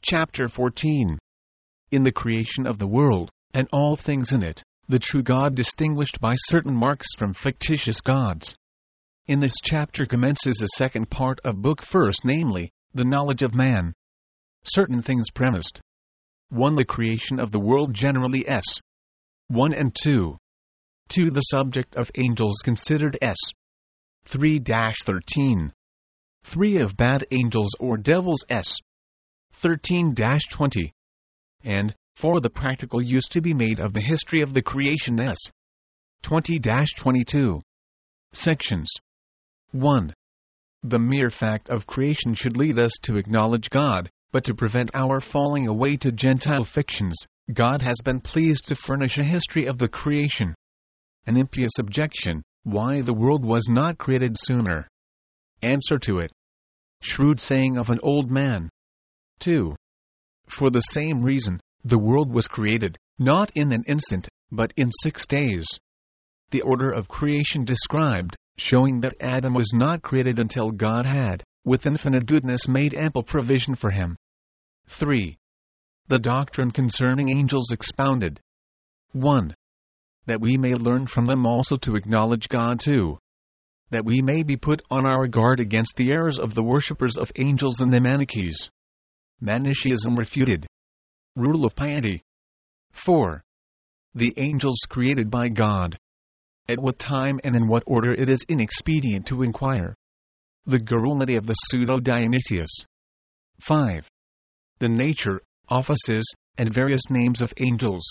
Chapter 14. In the creation of the world, and all things in it, the true God distinguished by certain marks from fictitious gods. In this chapter commences the second part of Book 1, namely, the knowledge of man. Certain things premised. 1. The creation of the world generally s. 1 and 2. 2. The subject of angels considered s. 3-13. 3. Of bad angels or devils s. 13-20. And 4. The practical use to be made of the history of the creation s. 20-22. Sections. 1. The mere fact of creation should lead us to acknowledge God, but to prevent our falling away to Gentile fictions, God has been pleased to furnish a history of the creation. An impious objection: why the world was not created sooner? Answer to it. Shrewd saying of an old man. 2. For the same reason, the world was created, not in an instant, but in 6 days. The order of creation described, showing that Adam was not created until God had, with infinite goodness, made ample provision for him. 3. The doctrine concerning angels expounded. 1. That we may learn from them also to acknowledge God. 2. That we may be put on our guard against the errors of the worshippers of angels and the Manichees. Manichaeism refuted. Rule of piety. 4. The angels created by God. At what time and in what order it is inexpedient to inquire. The garrulity of the pseudo-Dionysius. 5. The nature, offices, and various names of angels.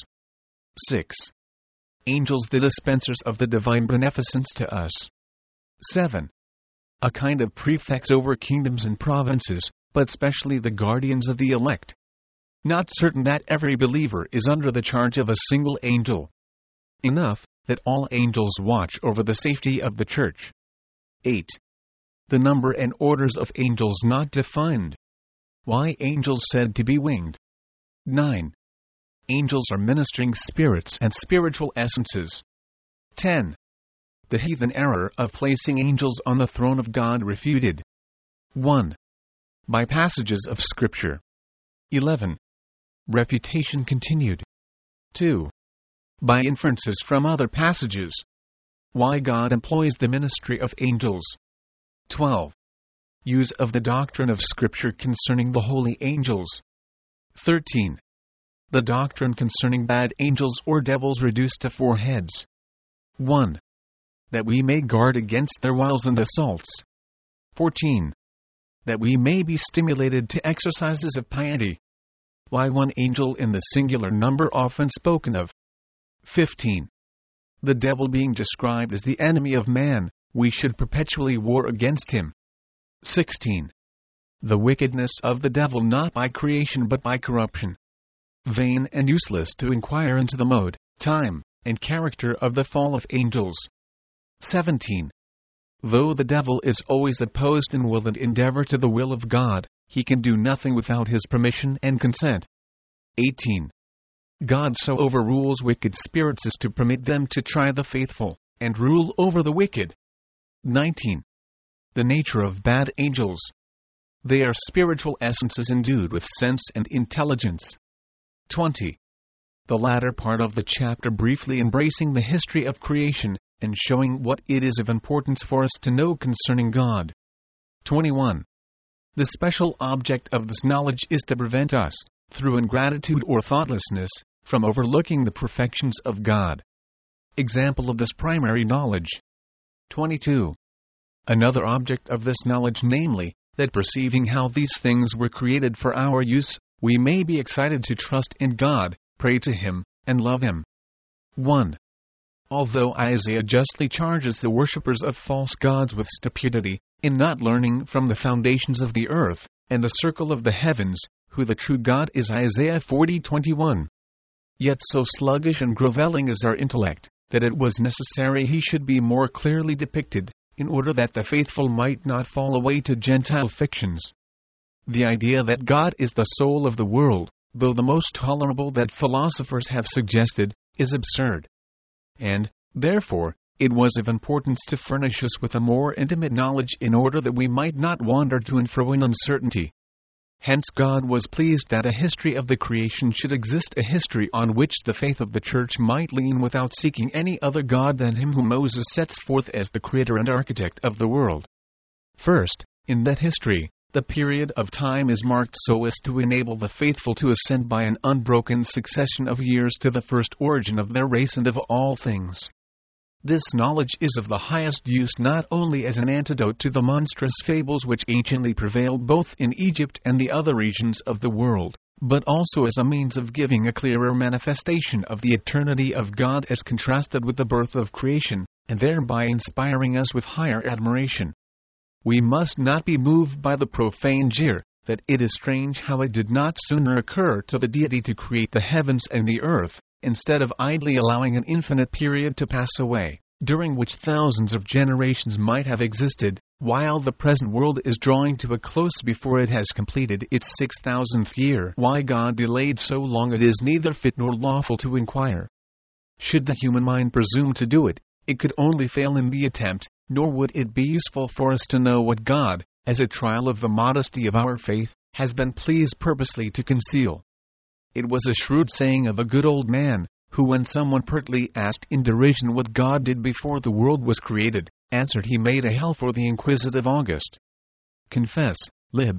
6. Angels the dispensers of the divine beneficence to us. 7. A kind of prefects over kingdoms and provinces, but specially the guardians of the elect. Not certain that every believer is under the charge of a single angel. Enough that all angels watch over the safety of the church. 8. The number and orders of angels not defined. Why angels said to be winged. 9. Angels are ministering spirits and spiritual essences. 10. The heathen error of placing angels on the throne of God refuted. 1. By passages of Scripture. 11. Refutation continued. 2. By inferences from other passages. Why God employs the ministry of angels. 12. Use of the doctrine of Scripture concerning the holy angels. 13. The doctrine concerning bad angels or devils reduced to 4 heads. 1. That we may guard against their wiles and assaults. 14. That we may be stimulated to exercises of piety. Why one angel in the singular number often spoken of. 15. The devil being described as the enemy of man, we should perpetually war against him. 16. The wickedness of the devil not by creation but by corruption. Vain and useless to inquire into the mode, time, and character of the fall of angels. 17. Though the devil is always opposed in will and endeavor to the will of God, he can do nothing without his permission and consent. 18. God so overrules wicked spirits as to permit them to try the faithful, and rule over the wicked. 19. The nature of bad angels. They are spiritual essences endued with sense and intelligence. 20. The latter part of the chapter briefly embracing the history of creation, and showing what it is of importance for us to know concerning God. 21. The special object of this knowledge is to prevent us, through ingratitude or thoughtlessness, from overlooking the perfections of God. Example of this primary knowledge. 22. Another object of this knowledge, namely, that perceiving how these things were created for our use, we may be excited to trust in God, pray to Him, and love Him. 1. Although Isaiah justly charges the worshippers of false gods with stupidity, in not learning from the foundations of the earth, and the circle of the heavens, who the true God is, Isaiah 40:21. Yet so sluggish and grovelling is our intellect, that it was necessary he should be more clearly depicted, in order that the faithful might not fall away to Gentile fictions. The idea that God is the soul of the world, though the most tolerable that philosophers have suggested, is absurd. And, therefore, it was of importance to furnish us with a more intimate knowledge in order that we might not wander to and fro in uncertainty. Hence God was pleased that a history of the creation should exist, a history on which the faith of the Church might lean without seeking any other God than him whom Moses sets forth as the creator and architect of the world. First, in that history, the period of time is marked so as to enable the faithful to ascend by an unbroken succession of years to the first origin of their race and of all things. This knowledge is of the highest use not only as an antidote to the monstrous fables which anciently prevailed both in Egypt and the other regions of the world, but also as a means of giving a clearer manifestation of the eternity of God as contrasted with the birth of creation, and thereby inspiring us with higher admiration. We must not be moved by the profane jeer, that it is strange how it did not sooner occur to the deity to create the heavens and the earth, instead of idly allowing an infinite period to pass away, during which thousands of generations might have existed, while the present world is drawing to a close before it has completed its 6,000th year. Why God delayed so long it is neither fit nor lawful to inquire. Should the human mind presume to do it, it could only fail in the attempt, nor would it be useful for us to know what God, as a trial of the modesty of our faith, has been pleased purposely to conceal. It was a shrewd saying of a good old man, who when someone pertly asked in derision what God did before the world was created, answered he made a hell for the inquisitive August. Confess, Lib.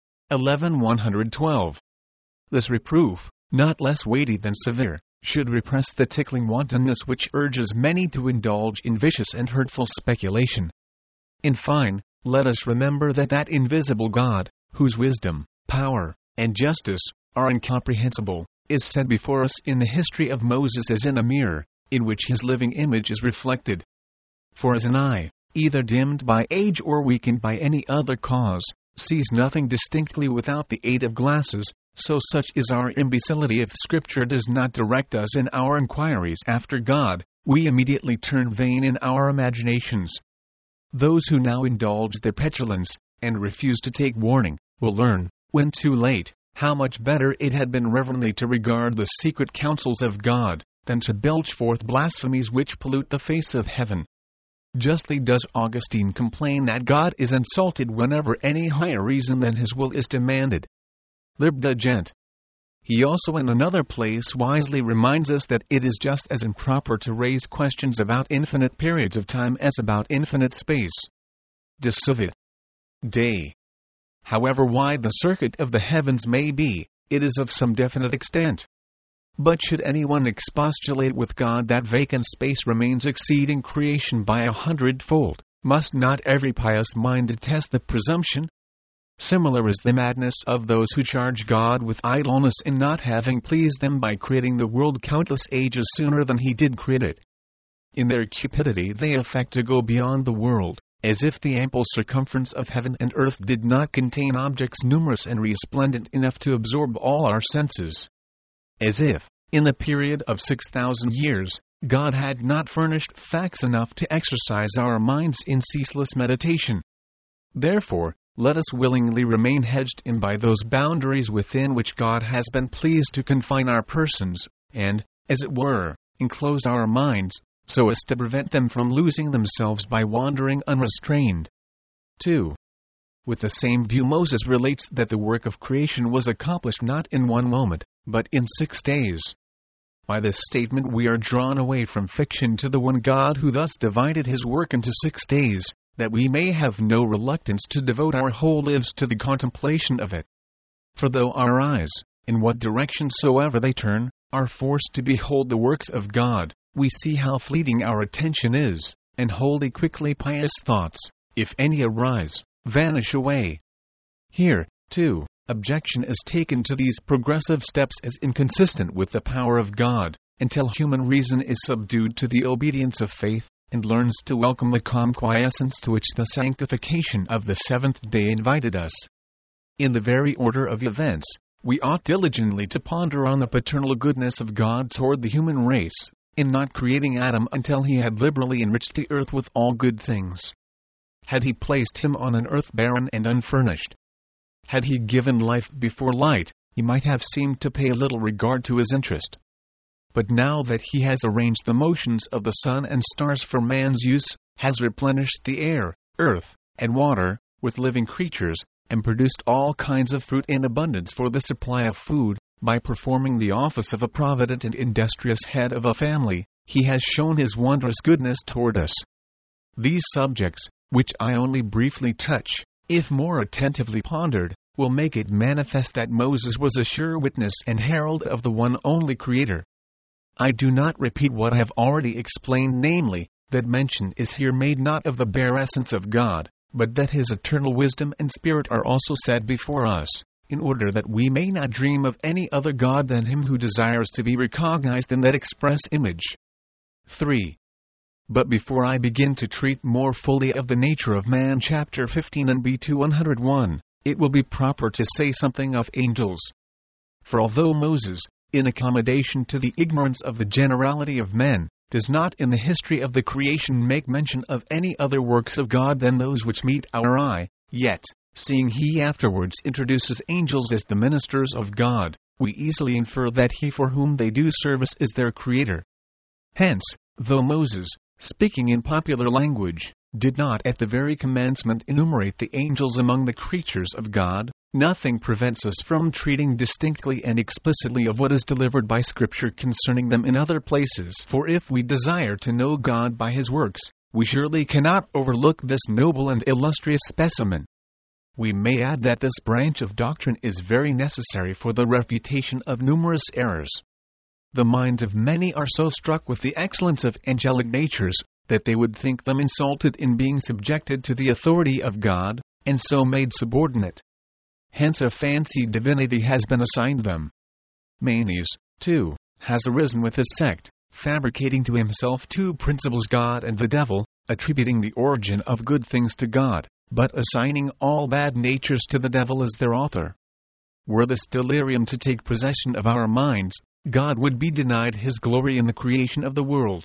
11:112. This reproof, not less weighty than severe, should repress the tickling wantonness which urges many to indulge in vicious and hurtful speculation. In fine, let us remember that invisible God, whose wisdom, power, and justice are incomprehensible, is set before us in the history of Moses as in a mirror, in which his living image is reflected. For as an eye, either dimmed by age or weakened by any other cause, sees nothing distinctly without the aid of glasses, so such is our imbecility if Scripture does not direct us in our inquiries after God, we immediately turn vain in our imaginations. Those who now indulge their petulance, and refuse to take warning, will learn, when too late, how much better it had been reverently to regard the secret counsels of God, than to belch forth blasphemies which pollute the face of heaven. Justly does Augustine complain that God is insulted whenever any higher reason than his will is demanded. Lib. de Gent. He also in another place wisely reminds us that it is just as improper to raise questions about infinite periods of time as about infinite space. De Civ. Dei. However wide the circuit of the heavens may be, it is of some definite extent. But should anyone expostulate with God that vacant space remains exceeding creation by 100-fold, must not every pious mind detest the presumption? Similar is the madness of those who charge God with idleness in not having pleased them by creating the world countless ages sooner than he did create it. In their cupidity they affect to go beyond the world, as if the ample circumference of heaven and earth did not contain objects numerous and resplendent enough to absorb all our senses. As if, in the period of 6,000 years, God had not furnished facts enough to exercise our minds in ceaseless meditation. Therefore, let us willingly remain hedged in by those boundaries within which God has been pleased to confine our persons, and, as it were, enclose our minds, so as to prevent them from losing themselves by wandering unrestrained. 2. With the same view Moses relates that the work of creation was accomplished not in 1 moment, but in 6 days. By this statement we are drawn away from fiction to the one God who thus divided his work into 6 days, that we may have no reluctance to devote our whole lives to the contemplation of it. For though our eyes, in what direction soever they turn, are forced to behold the works of God, we see how fleeting our attention is, and wholly quickly pious thoughts, if any arise, vanish away. Here, too, objection is taken to these progressive steps as inconsistent with the power of God, until human reason is subdued to the obedience of faith, and learns to welcome the calm quiescence to which the sanctification of the 7th day invited us. In the very order of events, we ought diligently to ponder on the paternal goodness of God toward the human race, in not creating Adam until he had liberally enriched the earth with all good things. Had he placed him on an earth barren and unfurnished, had he given life before light, he might have seemed to pay little regard to his interest. But now that he has arranged the motions of the sun and stars for man's use, has replenished the air, earth, and water, with living creatures, and produced all kinds of fruit in abundance for the supply of food, by performing the office of a provident and industrious head of a family, he has shown his wondrous goodness toward us. These subjects, which I only briefly touch, if more attentively pondered, will make it manifest that Moses was a sure witness and herald of the one only Creator. I do not repeat what I have already explained, namely, that mention is here made not of the bare essence of God, but that His eternal wisdom and Spirit are also set before us, in order that we may not dream of any other God than Him who desires to be recognized in that express image. 3. But before I begin to treat more fully of the nature of man, chapter 15 and B2 101, it will be proper to say something of angels. For although Moses, in accommodation to the ignorance of the generality of men, does not in the history of the creation make mention of any other works of God than those which meet our eye, yet, seeing he afterwards introduces angels as the ministers of God, we easily infer that he for whom they do service is their creator. Hence, though Moses, speaking in popular language, did not at the very commencement enumerate the angels among the creatures of God, nothing prevents us from treating distinctly and explicitly of what is delivered by Scripture concerning them in other places. For if we desire to know God by His works, we surely cannot overlook this noble and illustrious specimen. We may add that this branch of doctrine is very necessary for the refutation of numerous errors. The minds of many are so struck with the excellence of angelic natures, that they would think them insulted in being subjected to the authority of God, and so made subordinate. Hence a fancied divinity has been assigned them. Manes, too, has arisen with his sect, fabricating to himself two principles, God and the devil, attributing the origin of good things to God, but assigning all bad natures to the devil as their author. Were this delirium to take possession of our minds, God would be denied His glory in the creation of the world.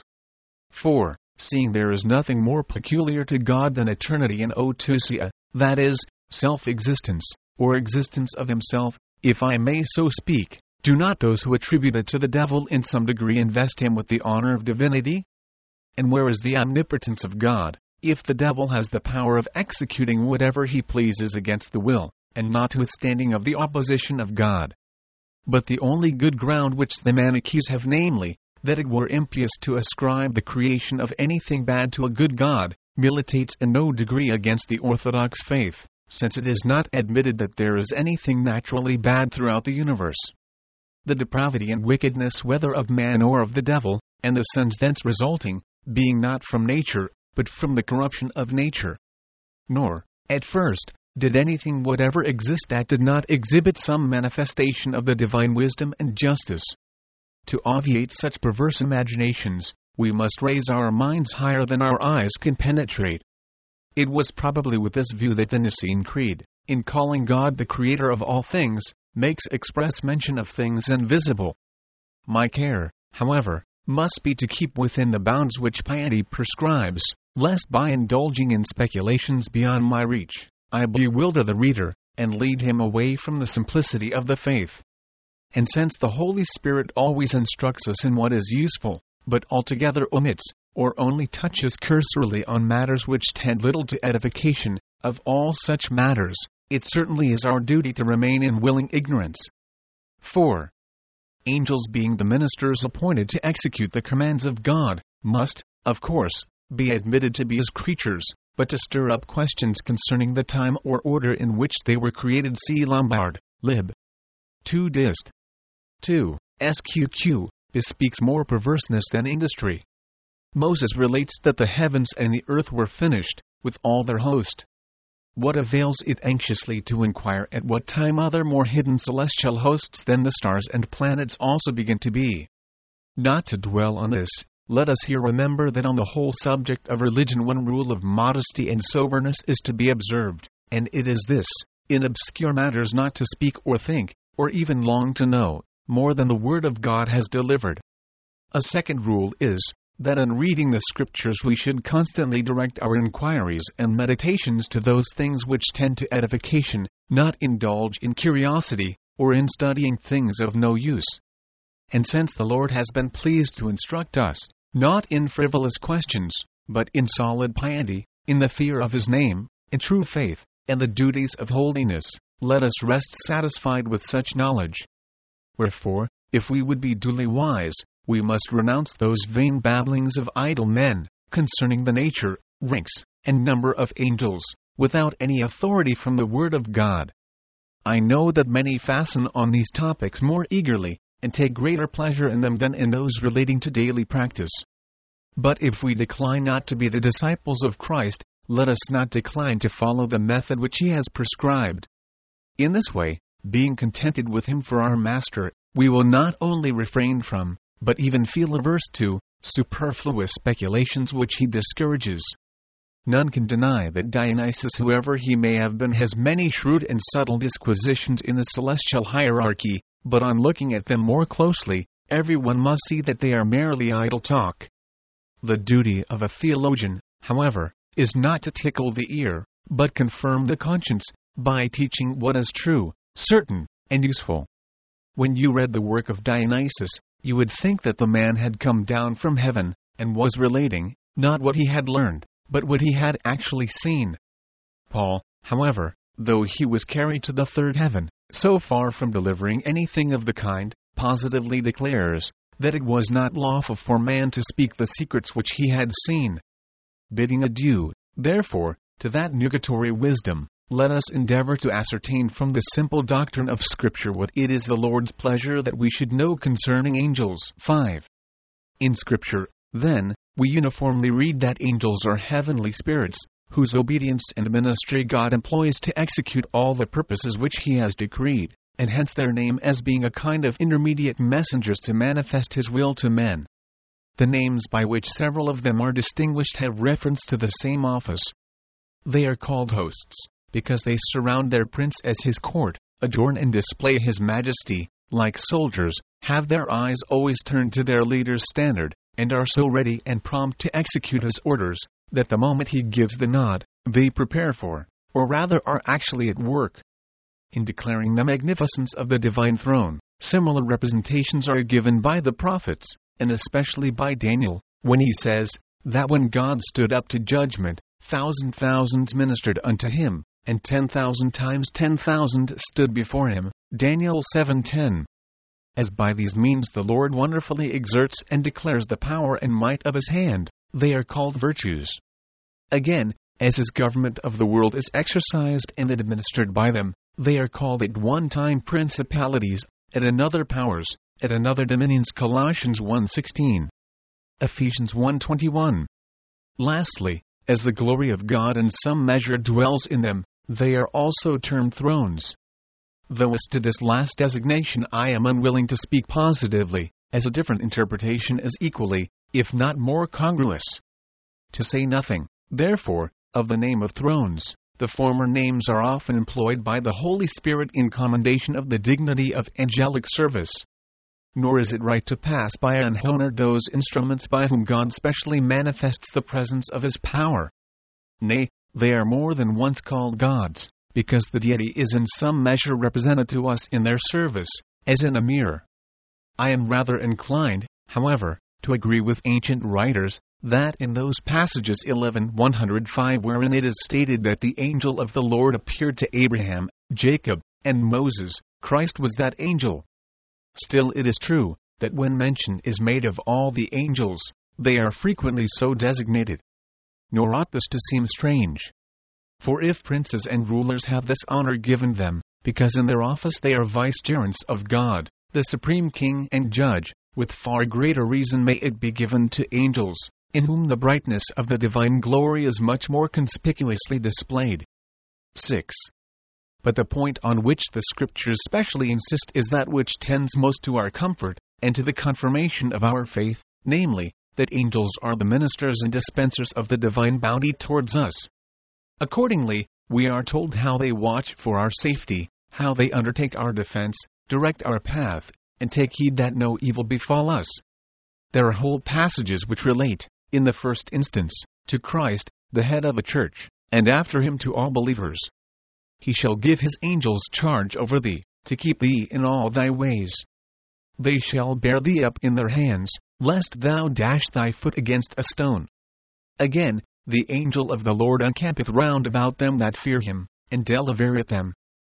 4. Seeing there is nothing more peculiar to God than eternity and ousia, that is, self-existence, or existence of Himself, if I may so speak, do not those who attribute it to the devil in some degree invest him with the honor of divinity? And where is the omnipotence of God, if the devil has the power of executing whatever he pleases against the will, and notwithstanding of the opposition of God? But the only good ground which the Manichees have, namely, that it were impious to ascribe the creation of anything bad to a good God, militates in no degree against the orthodox faith, since it is not admitted that there is anything naturally bad throughout the universe. The depravity and wickedness whether of man or of the devil, and the sins thence resulting, being not from nature, but from the corruption of nature. Nor, at first, did anything whatever exist that did not exhibit some manifestation of the divine wisdom and justice. To obviate such perverse imaginations, we must raise our minds higher than our eyes can penetrate. It was probably with this view that the Nicene Creed, in calling God the Creator of all things, makes express mention of things invisible. My care, however, must be to keep within the bounds which piety prescribes, lest by indulging in speculations beyond my reach, I bewilder the reader, and lead him away from the simplicity of the faith. And since the Holy Spirit always instructs us in what is useful, but altogether omits, or only touches cursorily on matters which tend little to edification, of all such matters, it certainly is our duty to remain in willing ignorance. 4. Angels, being the ministers appointed to execute the commands of God, must, of course, be admitted to be His creatures, but to stir up questions concerning the time or order in which they were created. See Lombard, Lib. 2 Dist. 2. Sqq, bespeaks more perverseness than industry. Moses relates that the heavens and the earth were finished, with all their host. What avails it anxiously to inquire at what time other more hidden celestial hosts than the stars and planets also begin to be? Not to dwell on this, let us here remember that on the whole subject of religion one rule of modesty and soberness is to be observed, and it is this: in obscure matters not to speak or think, or even long to know, more than the Word of God has delivered. A second rule is, that in reading the Scriptures we should constantly direct our inquiries and meditations to those things which tend to edification, not indulge in curiosity, or in studying things of no use. And since the Lord has been pleased to instruct us, not in frivolous questions, but in solid piety, in the fear of His name, in true faith, and the duties of holiness, let us rest satisfied with such knowledge. Wherefore, if we would be duly wise, we must renounce those vain babblings of idle men, concerning the nature, ranks, and number of angels, without any authority from the Word of God. I know that many fasten on these topics more eagerly, and take greater pleasure in them than in those relating to daily practice. But if we decline not to be the disciples of Christ, let us not decline to follow the method which He has prescribed. In this way, being contented with Him for our Master, we will not only refrain from, but even feel averse to, superfluous speculations which He discourages. None can deny that Dionysus, whoever he may have been, has many shrewd and subtle disquisitions in the celestial hierarchy, but on looking at them more closely, everyone must see that they are merely idle talk. The duty of a theologian, however, is not to tickle the ear, but confirm the conscience, by teaching what is true, certain, and useful. When you read the work of Dionysus, you would think that the man had come down from heaven, and was relating, not what he had learned, but what he had actually seen. Paul, however, though he was carried to the third heaven, so far from delivering anything of the kind, positively declares that it was not lawful for man to speak the secrets which he had seen. Bidding adieu, therefore, to that nugatory wisdom, let us endeavor to ascertain from the simple doctrine of Scripture what it is the Lord's pleasure that we should know concerning angels. 5. In Scripture, then, we uniformly read that angels are heavenly spirits, whose obedience and ministry God employs to execute all the purposes which He has decreed, and hence their name as being a kind of intermediate messengers to manifest His will to men. The names by which several of them are distinguished have reference to the same office. They are called hosts, because they surround their prince as his court, adorn and display his majesty, like soldiers, have their eyes always turned to their leader's standard, and are so ready and prompt to execute his orders, that the moment he gives the nod, they prepare for, or rather are actually at work. In declaring the magnificence of the divine throne, similar representations are given by the prophets, and especially by Daniel, when he says, that when God stood up to judgment, thousands ministered unto him, and 10,000 times 10,000 stood before him. Daniel 7:10. As by these means the Lord wonderfully exerts and declares the power and might of His hand, they are called virtues. Again, as His government of the world is exercised and administered by them, they are called at one time principalities, at another powers, at another dominions. Colossians 1:16. Ephesians 1:21. Lastly, as the glory of God in some measure dwells in them, they are also termed thrones. Though as to this last designation I am unwilling to speak positively, as a different interpretation is equally, if not more congruous. To say nothing, therefore, of the name of thrones, the former names are often employed by the Holy Spirit in commendation of the dignity of angelic service. Nor is it right to pass by unhonored those instruments by whom God specially manifests the presence of His power. Nay, they are more than once called gods, because the deity is in some measure represented to us in their service, as in a mirror. I am rather inclined, however, to agree with ancient writers, that in those passages 11:105 wherein it is stated that the angel of the Lord appeared to Abraham, Jacob, and Moses, Christ was that angel. Still it is true, that when mention is made of all the angels, they are frequently so designated. Nor ought this to seem strange. For if princes and rulers have this honor given them, because in their office they are vicegerents of God, the supreme King and Judge, with far greater reason may it be given to angels, in whom the brightness of the divine glory is much more conspicuously displayed. 6. But the point on which the Scriptures specially insist is that which tends most to our comfort, and to the confirmation of our faith, namely, that angels are the ministers and dispensers of the divine bounty towards us. Accordingly, we are told how they watch for our safety, how they undertake our defense, direct our path, and take heed that no evil befall us. There are whole passages which relate, in the first instance, to Christ, the head of the church, and after him to all believers. He shall give his angels charge over thee, to keep thee in all thy ways. They shall bear thee up in their hands, lest thou dash thy foot against a stone. Again, the angel of the Lord encampeth round about them that fear him, and delivereth them.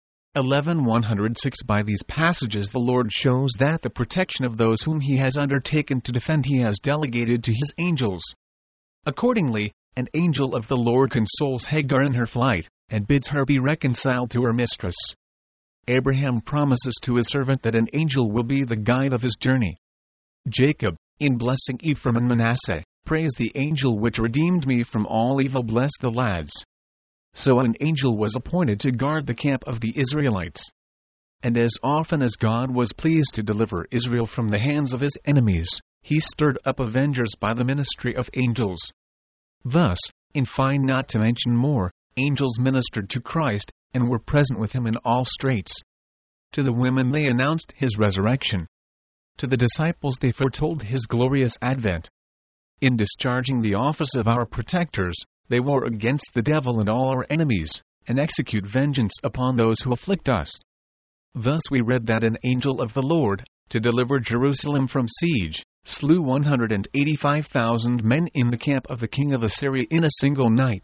11:106. By these passages the Lord shows that the protection of those whom He has undertaken to defend He has delegated to His angels. Accordingly, an angel of the Lord consoles Hagar in her flight, and bids her be reconciled to her mistress. Abraham promises to his servant that an angel will be the guide of his journey. Jacob, in blessing Ephraim and Manasseh, prays the angel which redeemed me from all evil, bless the lads. So an angel was appointed to guard the camp of the Israelites. And as often as God was pleased to deliver Israel from the hands of his enemies, He stirred up avengers by the ministry of angels. Thus, in fine, not to mention more, angels ministered to Christ, and were present with Him in all straits. To the women they announced His resurrection. To the disciples they foretold His glorious advent. In discharging the office of our protectors, they war against the devil and all our enemies, and execute vengeance upon those who afflict us. Thus we read that an angel of the Lord, to deliver Jerusalem from siege, slew 185,000 men in the camp of the king of Assyria in a single night.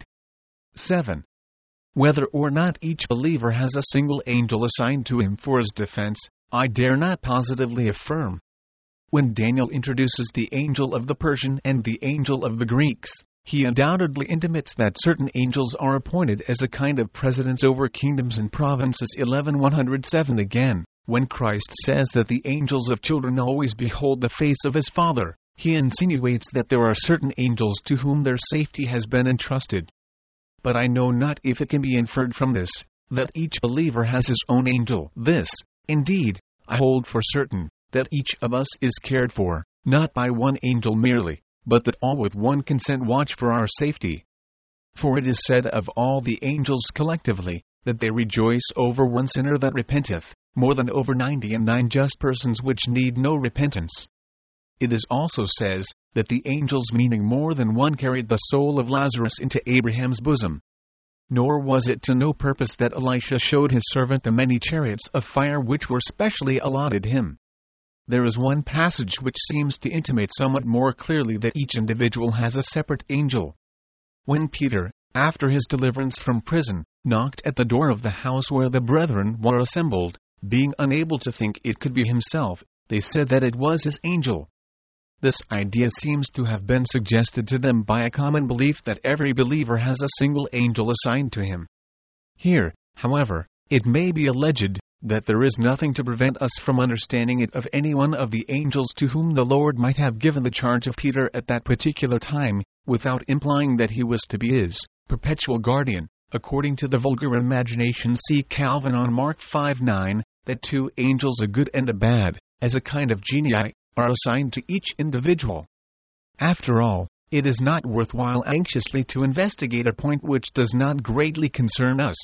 7. Whether or not each believer has a single angel assigned to him for his defense, I dare not positively affirm. When Daniel introduces the angel of the Persian and the angel of the Greeks, he undoubtedly intimates that certain angels are appointed as a kind of presidents over kingdoms and provinces. 11:107. Again, when Christ says that the angels of children always behold the face of his Father, he insinuates that there are certain angels to whom their safety has been entrusted. But I know not if it can be inferred from this, that each believer has his own angel. This, indeed, I hold for certain, that each of us is cared for, not by one angel merely, but that all with one consent watch for our safety. For it is said of all the angels collectively, that they rejoice over one sinner that repenteth, more than over 99 just persons which need no repentance. It is also says, that the angels meaning more than one carried the soul of Lazarus into Abraham's bosom. Nor was it to no purpose that Elisha showed his servant the many chariots of fire which were specially allotted him. There is one passage which seems to intimate somewhat more clearly that each individual has a separate angel. When Peter, after his deliverance from prison, knocked at the door of the house where the brethren were assembled, being unable to think it could be himself, they said that it was his angel. This idea seems to have been suggested to them by a common belief that every believer has a single angel assigned to him. Here, however, it may be alleged that there is nothing to prevent us from understanding it of any one of the angels to whom the Lord might have given the charge of Peter at that particular time, without implying that he was to be his perpetual guardian. According to the vulgar imagination, see Calvin on Mark 5:9, that two angels, a good and a bad, as a kind of genii, are assigned to each individual. After all, it is not worthwhile anxiously to investigate a point which does not greatly concern us.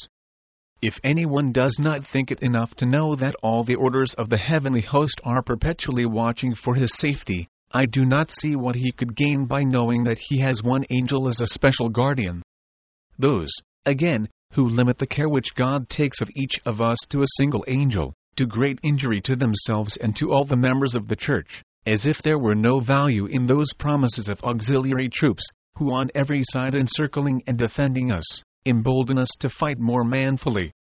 If anyone does not think it enough to know that all the orders of the heavenly host are perpetually watching for his safety, I do not see what he could gain by knowing that he has one angel as a special guardian. Those, again, who limit the care which God takes of each of us to a single angel, do great injury to themselves and to all the members of the church, as if there were no value in those promises of auxiliary troops, who on every side encircling and defending us, embolden us to fight more manfully.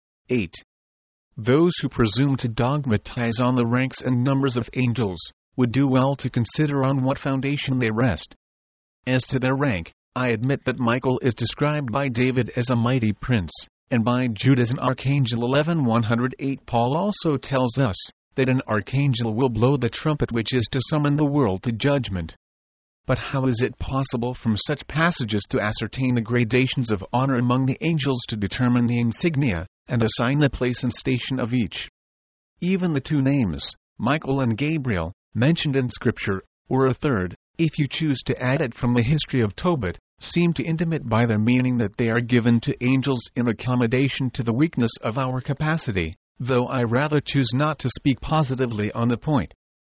8. Those who presume to dogmatize on the ranks and numbers of angels, would do well to consider on what foundation they rest. As to their rank, I admit that Michael is described by David as a mighty prince, and by Jude as an archangel. 11:108. Paul also tells us that an archangel will blow the trumpet which is to summon the world to judgment. But how is it possible from such passages to ascertain the gradations of honor among the angels, to determine the insignia, and assign the place and station of each? Even the two names, Michael and Gabriel, mentioned in Scripture, or a third, if you choose to add it from the history of Tobit, seem to intimate by their meaning that they are given to angels in accommodation to the weakness of our capacity, though I rather choose not to speak positively on the point.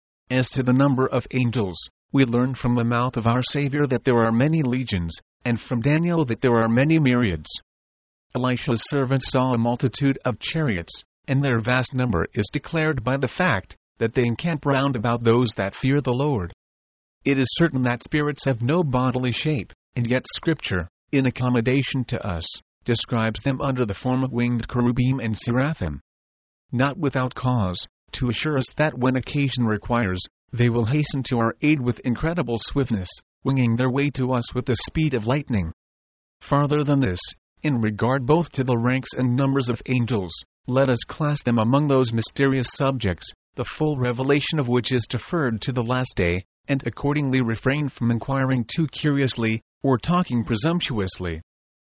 As to the number of angels, we learn from the mouth of our Savior that there are many legions, and from Daniel that there are many myriads. Elisha's servants saw a multitude of chariots, and their vast number is declared by the fact that they encamp round about those that fear the Lord. It is certain that spirits have no bodily shape, and yet Scripture, in accommodation to us, describes them under the form of winged cherubim and seraphim. Not without cause, to assure us that when occasion requires, they will hasten to our aid with incredible swiftness, winging their way to us with the speed of lightning. Farther than this, in regard both to the ranks and numbers of angels, let us class them among those mysterious subjects, the full revelation of which is deferred to the last day, and accordingly refrain from inquiring too curiously, or talking presumptuously.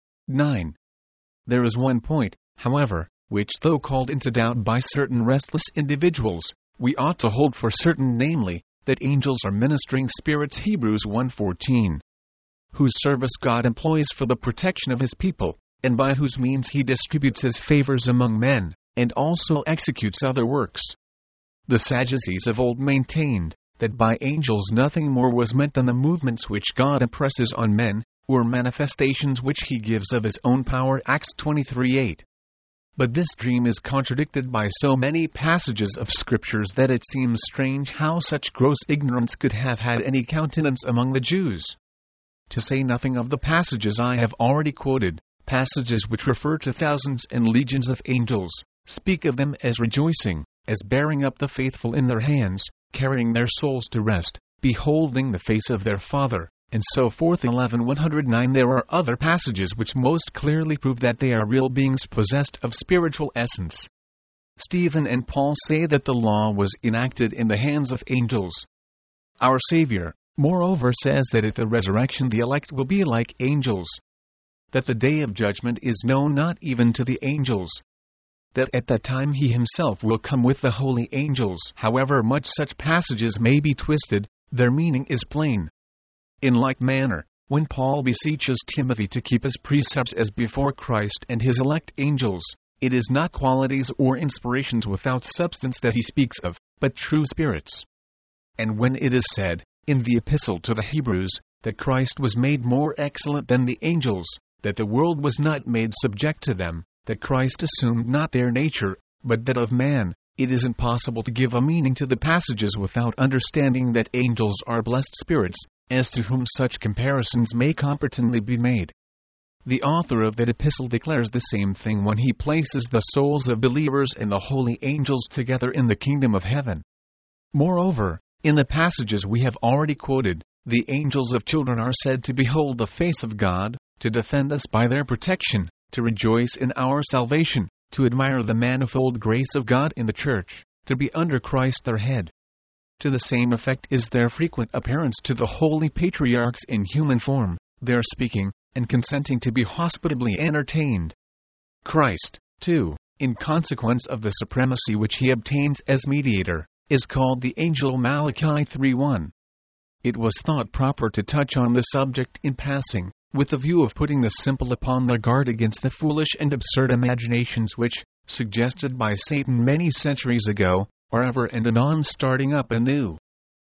9. There is one point, however, which though called into doubt by certain restless individuals, we ought to hold for certain, namely, that angels are ministering spirits, Hebrews 1:14, whose service God employs for the protection of his people, and by whose means he distributes his favors among men, and also executes other works. The Sadducees of old maintained that by angels nothing more was meant than the movements which God impresses on men, or manifestations which he gives of his own power, Acts 23:8. But this dream is contradicted by so many passages of Scriptures that it seems strange how such gross ignorance could have had any countenance among the Jews. To say nothing of the passages I have already quoted, passages which refer to thousands and legions of angels, speak of them as rejoicing, as bearing up the faithful in their hands, carrying their souls to rest, beholding the face of their Father, and so forth. 11:109. There are other passages which most clearly prove that they are real beings possessed of spiritual essence. Stephen and Paul say that the law was enacted in the hands of angels. Our Savior, moreover, says that at the resurrection the elect will be like angels. That the day of judgment is known not even to the angels. That at that time he himself will come with the holy angels. However much such passages may be twisted, their meaning is plain. In like manner, when Paul beseeches Timothy to keep his precepts as before Christ and his elect angels, it is not qualities or inspirations without substance that he speaks of, but true spirits. And when it is said, in the epistle to the Hebrews, that Christ was made more excellent than the angels, that the world was not made subject to them, that Christ assumed not their nature, but that of man, it is impossible to give a meaning to the passages without understanding that angels are blessed spirits, as to whom such comparisons may competently be made. The author of that epistle declares the same thing when he places the souls of believers and the holy angels together in the kingdom of heaven. Moreover, in the passages we have already quoted, the angels of children are said to behold the face of God, to defend us by their protection, to rejoice in our salvation, to admire the manifold grace of God in the church, to be under Christ their head. To the same effect is their frequent appearance to the holy patriarchs in human form, their speaking, and consenting to be hospitably entertained. Christ, too, in consequence of the supremacy which he obtains as mediator, is called the angel, Malachi 3:1. It was thought proper to touch on the subject in passing, with the view of putting the simple upon their guard against the foolish and absurd imaginations which, suggested by Satan many centuries ago, are ever and anon starting up anew.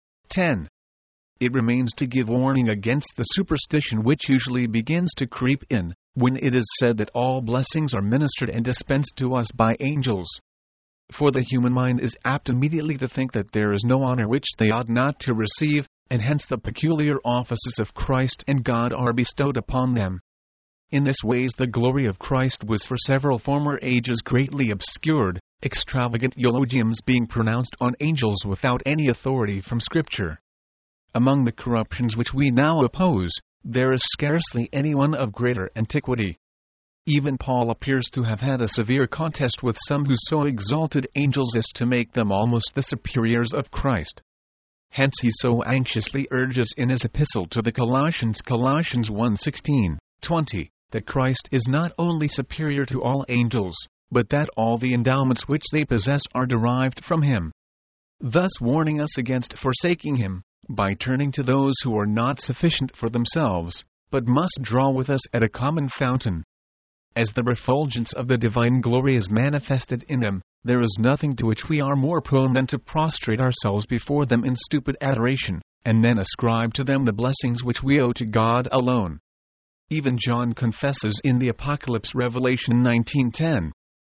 10. It remains to give warning against the superstition which usually begins to creep in, when it is said that all blessings are ministered and dispensed to us by angels. For the human mind is apt immediately to think that there is no honor which they ought not to receive, and hence the peculiar offices of Christ and God are bestowed upon them. In this way the glory of Christ was for several former ages greatly obscured, extravagant eulogiums being pronounced on angels without any authority from Scripture. Among the corruptions which we now oppose, there is scarcely any one of greater antiquity. Even Paul appears to have had a severe contest with some who so exalted angels as to make them almost the superiors of Christ. Hence he so anxiously urges in his epistle to the Colossians, Colossians 1:16, 20, that Christ is not only superior to all angels, but that all the endowments which they possess are derived from him. Thus warning us against forsaking him, by turning to those who are not sufficient for themselves, but must draw with us at a common fountain. As the refulgence of the divine glory is manifested in them, there is nothing to which we are more prone than to prostrate ourselves before them in stupid adoration, and then ascribe to them the blessings which we owe to God alone. Even John confesses in the Apocalypse, Revelation 19:10,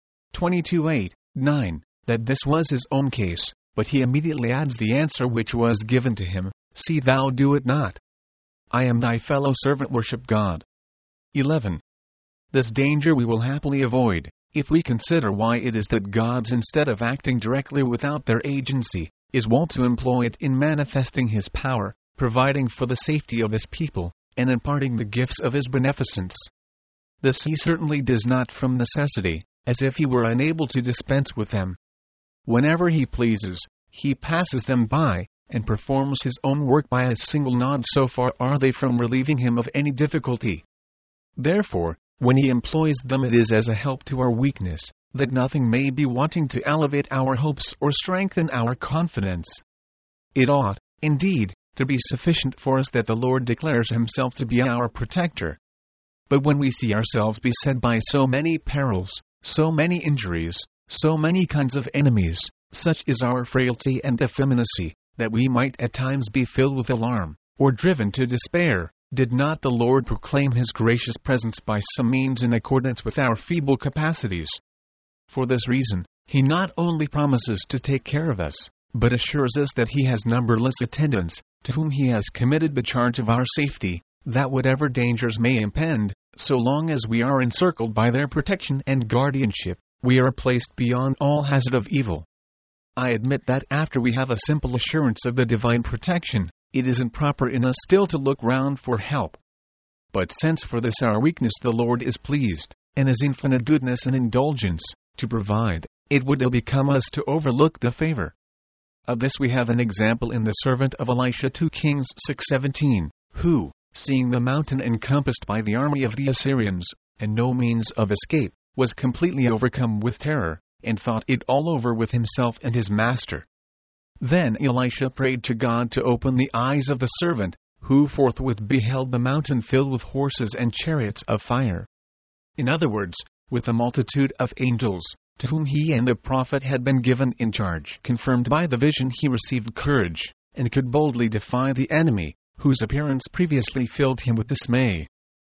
22:8, 9, that this was his own case, but he immediately adds the answer which was given to him, "See thou do it not. I am thy fellow servant, worship God." 11. This danger we will happily avoid, if we consider why it is that gods, instead of acting directly without their agency, is wont to employ it in manifesting his power, providing for the safety of his people, and imparting the gifts of his beneficence. This he certainly does not from necessity, as if he were unable to dispense with them. Whenever he pleases, he passes them by, and performs his own work by a single nod, so far are they from relieving him of any difficulty. Therefore, when he employs them, it is as a help to our weakness, that nothing may be wanting to elevate our hopes or strengthen our confidence. It ought, indeed, to be sufficient for us that the Lord declares himself to be our protector. But when we see ourselves beset by so many perils, so many injuries, so many kinds of enemies, such is our frailty and effeminacy, that we might at times be filled with alarm, or driven to despair, did not the Lord proclaim his gracious presence by some means in accordance with our feeble capacities? For this reason, he not only promises to take care of us, but assures us that he has numberless attendants, to whom he has committed the charge of our safety, that whatever dangers may impend, so long as we are encircled by their protection and guardianship, we are placed beyond all hazard of evil. I admit that after we have a simple assurance of the divine protection, it isn't proper in us still to look round for help. But since for this our weakness the Lord is pleased, and his infinite goodness and indulgence, to provide, it would ill become us to overlook the favor. Of this we have an example in the servant of Elisha, 2 Kings 6:17, who, seeing the mountain encompassed by the army of the Assyrians, and no means of escape, was completely overcome with terror, and thought it all over with himself and his master. Then Elisha prayed to God to open the eyes of the servant, who forthwith beheld the mountain filled with horses and chariots of fire. In other words, with a multitude of angels, to whom he and the prophet had been given in charge, confirmed by the vision, he received courage, and could boldly defy the enemy, whose appearance previously filled him with dismay.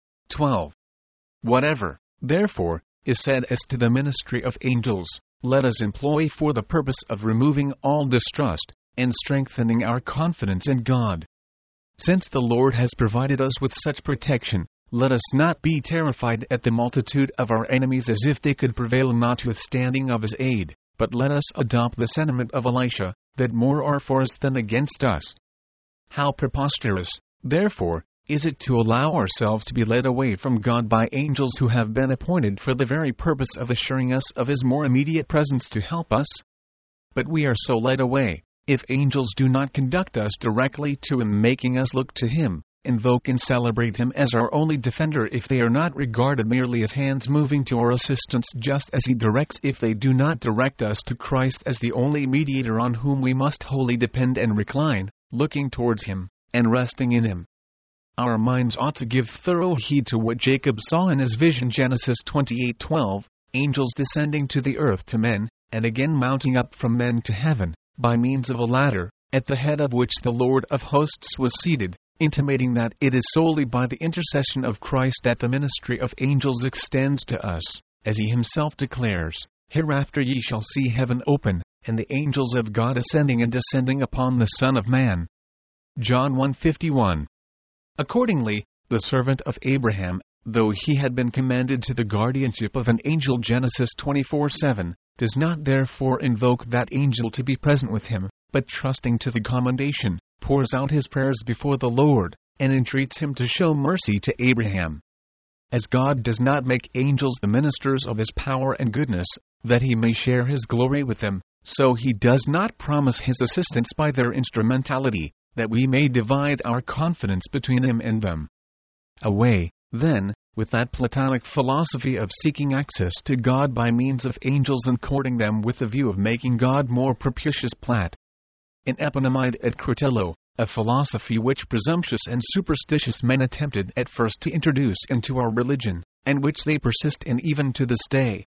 12. Whatever, therefore, is said as to the ministry of angels, let us employ for the purpose of removing all distrust, and strengthening our confidence in God. Since the Lord has provided us with such protection, let us not be terrified at the multitude of our enemies as if they could prevail notwithstanding of his aid, but let us adopt the sentiment of Elisha, that more are for us than against us. How preposterous, therefore, is it to allow ourselves to be led away from God by angels who have been appointed for the very purpose of assuring us of his more immediate presence to help us? But we are so led away, if angels do not conduct us directly to him, making us look to him, invoke and celebrate him as our only defender, if they are not regarded merely as hands moving to our assistance just as he directs, if they do not direct us to Christ as the only mediator on whom we must wholly depend and recline, looking towards him, and resting in him. Our minds ought to give thorough heed to what Jacob saw in his vision, Genesis 28:12, angels descending to the earth to men, and again mounting up from men to heaven, by means of a ladder, at the head of which the Lord of hosts was seated, intimating that it is solely by the intercession of Christ that the ministry of angels extends to us, as he himself declares, "Hereafter ye shall see heaven open, and the angels of God ascending and descending upon the Son of Man." John 1:51. Accordingly, the servant of Abraham, though he had been commended to the guardianship of an angel, Genesis 24:7, does not therefore invoke that angel to be present with him, but trusting to the commendation, pours out his prayers before the Lord, and entreats him to show mercy to Abraham. As God does not make angels the ministers of his power and goodness, that he may share his glory with them, so he does not promise his assistance by their instrumentality, that we may divide our confidence between him and them. Away, then, with that Platonic philosophy of seeking access to God by means of angels and courting them with the view of making God more propitious. Plat. In Eponymide et Crotello, a philosophy which presumptuous and superstitious men attempted at first to introduce into our religion, and which they persist in even to this day.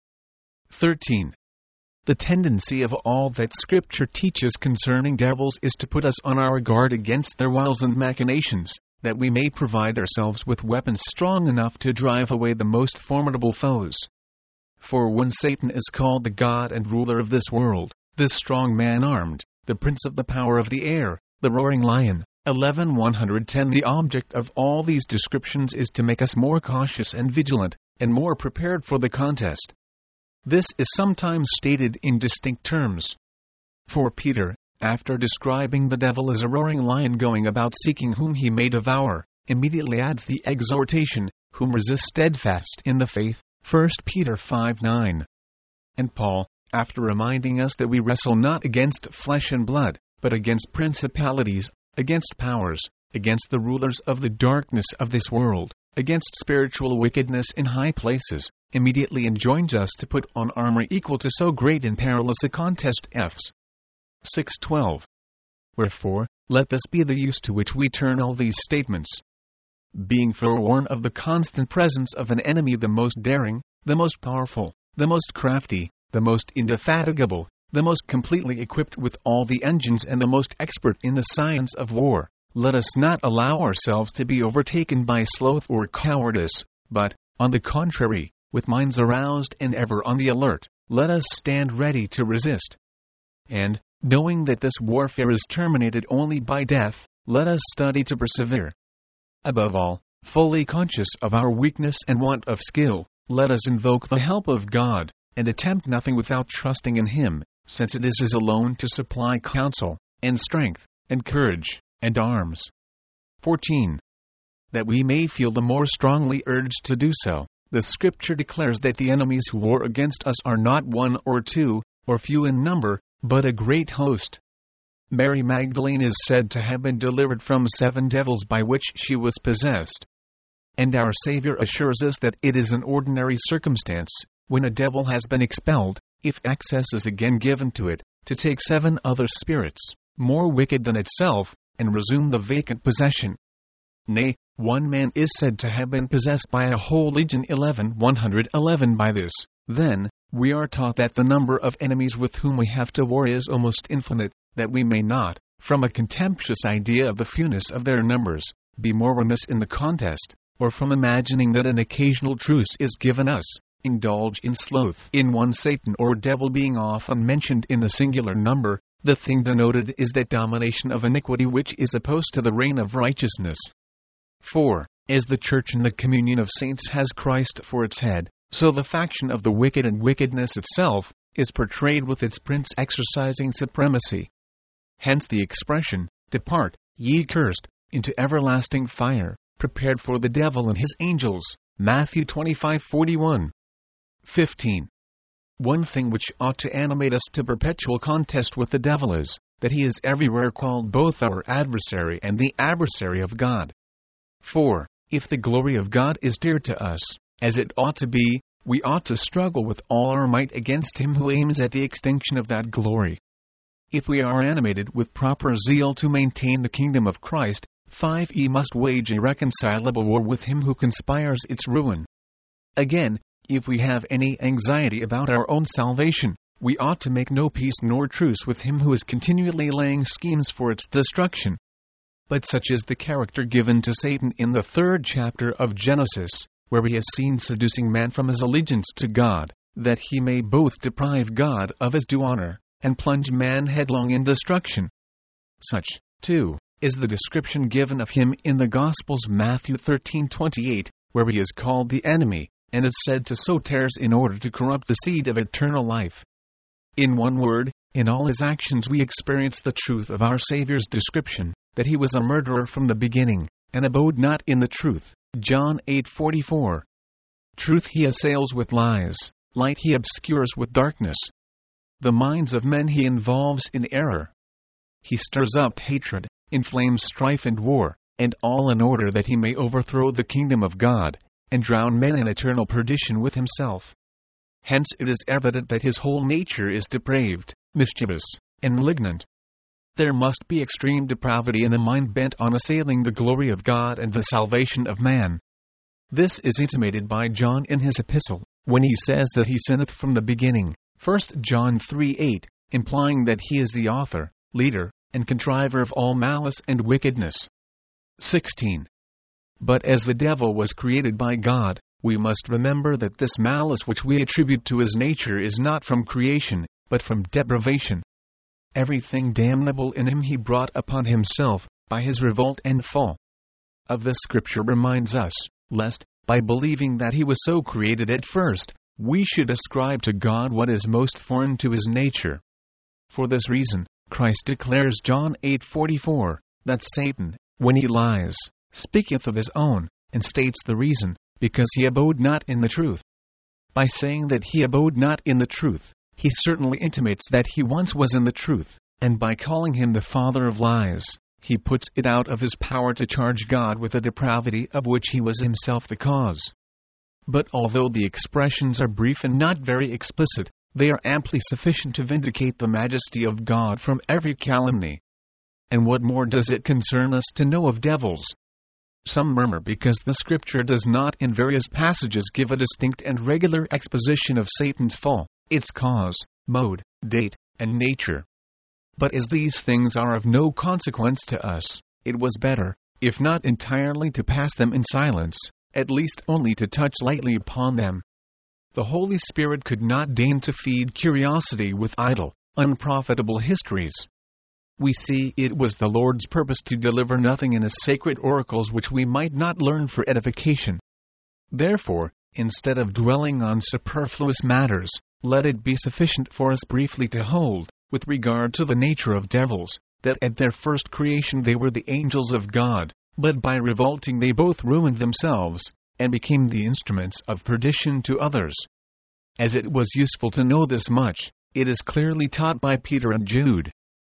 13. The tendency of all that Scripture teaches concerning devils is to put us on our guard against their wiles and machinations, that we may provide ourselves with weapons strong enough to drive away the most formidable foes. For when Satan is called the god and ruler of this world, this strong man armed, the prince of the power of the air, the roaring lion, 11:110. The object of all these descriptions is to make us more cautious and vigilant, and more prepared for the contest. This is sometimes stated in distinct terms. For Peter, after describing the devil as a roaring lion going about seeking whom he may devour, immediately adds the exhortation, whom resist steadfast in the faith, 1 Peter 5:9. And Paul, after reminding us that we wrestle not against flesh and blood, but against principalities, against powers, against the rulers of the darkness of this world, against spiritual wickedness in high places, immediately enjoins us to put on armor equal to so great and perilous a contest. Phs. 6:12. Wherefore, let this be the use to which we turn all these statements. Being forewarned of the constant presence of an enemy, the most daring, the most powerful, the most crafty, the most indefatigable, the most completely equipped with all the engines and the most expert in the science of war, let us not allow ourselves to be overtaken by sloth or cowardice, but, on the contrary, with minds aroused and ever on the alert, let us stand ready to resist. And, knowing that this warfare is terminated only by death, let us study to persevere. Above all, fully conscious of our weakness and want of skill, let us invoke the help of God, and attempt nothing without trusting in Him, since it is His alone to supply counsel, and strength, and courage, and arms. 14. That we may feel the more strongly urged to do so, the Scripture declares that the enemies who war against us are not one or two, or few in number, but a great host. Mary Magdalene is said to have been delivered from 7 devils by which she was possessed. And our Savior assures us that it is an ordinary circumstance, when a devil has been expelled, if access is again given to it, to take 7 other spirits, more wicked than itself, and resume the vacant possession. Nay, one man is said to have been possessed by a whole legion. 11:111. By this, then, we are taught that the number of enemies with whom we have to war is almost infinite, that we may not, from a contemptuous idea of the fewness of their numbers, be more remiss in the contest, or from imagining that an occasional truce is given us, indulge in sloth. In 1 Satan or devil being often mentioned in the singular number, the thing denoted is that domination of iniquity which is opposed to the reign of righteousness. 4. As the Church in the communion of saints has Christ for its head, so the faction of the wicked and wickedness itself is portrayed with its prince exercising supremacy. Hence the expression, "Depart, ye cursed, into everlasting fire, prepared for the devil and his angels." Matthew 25:41. 15. One thing which ought to animate us to perpetual contest with the devil is, that he is everywhere called both our adversary and the adversary of God. For, if the glory of God is dear to us, as it ought to be, we ought to struggle with all our might against him who aims at the extinction of that glory. If we are animated with proper zeal to maintain the kingdom of Christ, 5. Must wage a reconcilable war with him who conspires its ruin. Again, if we have any anxiety about our own salvation, we ought to make no peace nor truce with him who is continually laying schemes for its destruction. But such is the character given to Satan in the 3rd chapter of Genesis, where he is seen seducing man from his allegiance to God, that he may both deprive God of his due honor, and plunge man headlong in destruction. Such, too, is the description given of him in the Gospels. Matthew 13:28, where he is called the enemy, and is said to sow tares in order to corrupt the seed of eternal life. In one word, in all his actions we experience the truth of our Savior's description, that he was a murderer from the beginning, and abode not in the truth. John 8:44. Truth he assails with lies, light he obscures with darkness. The minds of men he involves in error. He stirs up hatred, inflames strife and war, and all in order that he may overthrow the kingdom of God, and drown men in eternal perdition with himself. Hence it is evident that his whole nature is depraved, mischievous, and malignant. There must be extreme depravity in a mind bent on assailing the glory of God and the salvation of man. This is intimated by John in his epistle, when he says that he sinneth from the beginning, 1 John 3:8, implying that he is the author, leader, and contriver of all malice and wickedness. 16. But as the devil was created by God, we must remember that this malice which we attribute to his nature is not from creation, but from depravation. Everything damnable in him he brought upon himself, by his revolt and fall. Of this scripture reminds us, lest, by believing that he was so created at first, we should ascribe to God what is most foreign to his nature. For this reason, Christ declares John 8:44, that Satan, when he lies, speaketh of his own, and states the reason, because he abode not in the truth. By saying that he abode not in the truth, he certainly intimates that he once was in the truth, and by calling him the father of lies, he puts it out of his power to charge God with a depravity of which he was himself the cause. But although the expressions are brief and not very explicit, they are amply sufficient to vindicate the majesty of God from every calumny. And what more does it concern us to know of devils? Some murmur because the scripture does not in various passages give a distinct and regular exposition of Satan's fall, its cause, mode, date, and nature. But as these things are of no consequence to us, it was better, if not entirely to pass them in silence, at least only to touch lightly upon them. The Holy Spirit could not deign to feed curiosity with idle, unprofitable histories. We see it was the Lord's purpose to deliver nothing in his sacred oracles which we might not learn for edification. Therefore, instead of dwelling on superfluous matters, let it be sufficient for us briefly to hold, with regard to the nature of devils, that at their first creation they were the angels of God, but by revolting they both ruined themselves, and became the instruments of perdition to others. As it was useful to know this much, it is clearly taught by Peter and Jude.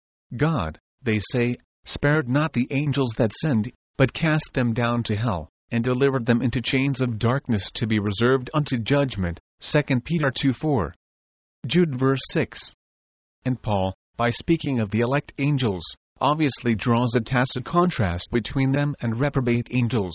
God, they say, spared not the angels that sinned, but cast them down to hell, and delivered them into chains of darkness to be reserved unto judgment. 2 Peter 2:4. Jude verse 6. And Paul, by speaking of the elect angels, obviously draws a tacit contrast between them and reprobate angels.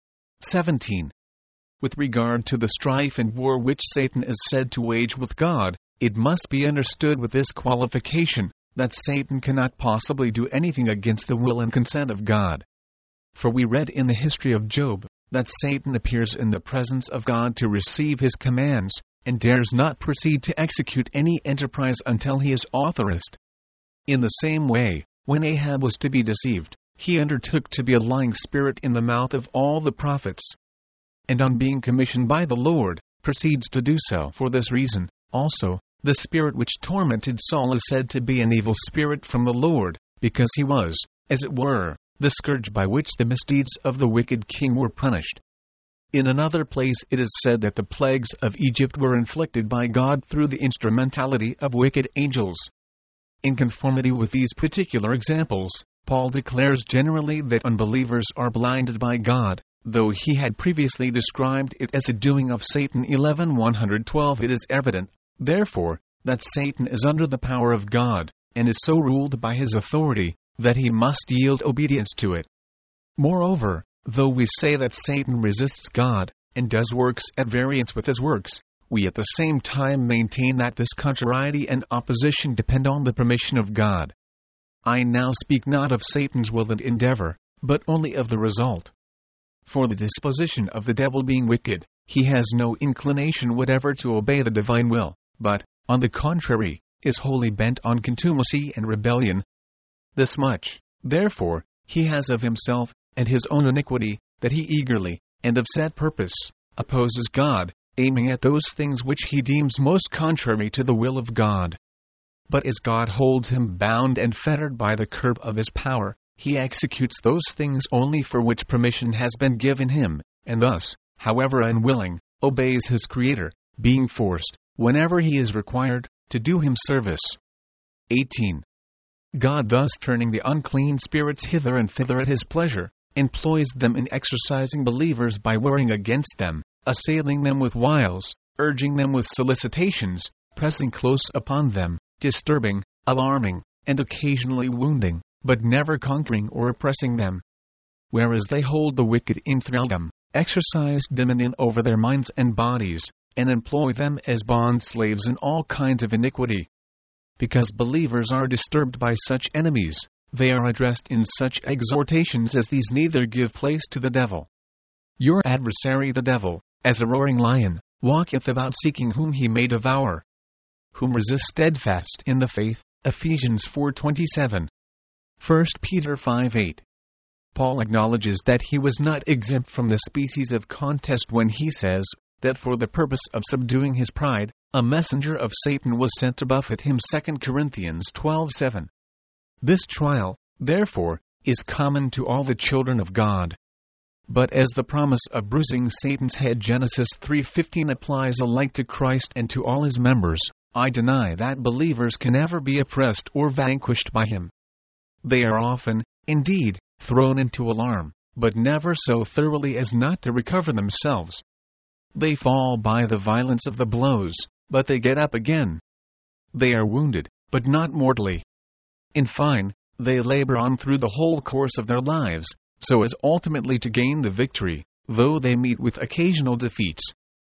17. With regard to the strife and war which Satan is said to wage with God, it must be understood with this qualification, that Satan cannot possibly do anything against the will and consent of God. For we read in the history of Job, that Satan appears in the presence of God to receive his commands, and dares not proceed to execute any enterprise until he is authorized. In the same way, when Ahab was to be deceived, he undertook to be a lying spirit in the mouth of all the prophets. And on being commissioned by the Lord, proceeds to do so. For this reason, also, the spirit which tormented Saul is said to be an evil spirit from the Lord, because he was, as it were, the scourge by which the misdeeds of the wicked king were punished. In another place it is said that the plagues of Egypt were inflicted by God through the instrumentality of wicked angels. In conformity with these particular examples, Paul declares generally that unbelievers are blinded by God, though he had previously described it as the doing of Satan. 11:112. It is evident, therefore, that Satan is under the power of God, and is so ruled by his authority, that he must yield obedience to it. Moreover, though we say that Satan resists God, and does works at variance with his works, we at the same time maintain that this contrariety and opposition depend on the permission of God. I now speak not of Satan's will and endeavor, but only of the result. For the disposition of the devil being wicked, he has no inclination whatever to obey the divine will, but, on the contrary, is wholly bent on contumacy and rebellion. This much, therefore, he has of himself, and his own iniquity, that he eagerly, and of set purpose, opposes God, aiming at those things which he deems most contrary to the will of God. But as God holds him bound and fettered by the curb of his power, he executes those things only for which permission has been given him, and thus, however unwilling, obeys his Creator, being forced, whenever he is required, to do him service. 18. God, thus turning the unclean spirits hither and thither at his pleasure, employs them in exercising believers by warring against them, assailing them with wiles, urging them with solicitations, pressing close upon them, disturbing, alarming, and occasionally wounding, but never conquering or oppressing them. Whereas they hold the wicked in thraldom, exercise dominion over their minds and bodies, and employ them as bond slaves in all kinds of iniquity. Because believers are disturbed by such enemies, they are addressed in such exhortations as these neither give place to the devil. Your adversary the devil, as a roaring lion, walketh about seeking whom he may devour. Whom resist steadfast in the faith. Ephesians 4:27. 1 Peter 5:8. Paul acknowledges that he was not exempt from the species of contest when he says that for the purpose of subduing his pride, a messenger of Satan was sent to buffet him. 2 Corinthians 12:7. This trial, therefore, is common to all the children of God. But as the promise of bruising Satan's head Genesis 3:15 applies alike to Christ and to all his members, I deny that believers can ever be oppressed or vanquished by him. They are often, indeed, thrown into alarm, but never so thoroughly as not to recover themselves. They fall by the violence of the blows, but they get up again. They are wounded, but not mortally. In fine, they labor on through the whole course of their lives, so as ultimately to gain the victory, though they meet with occasional defeats.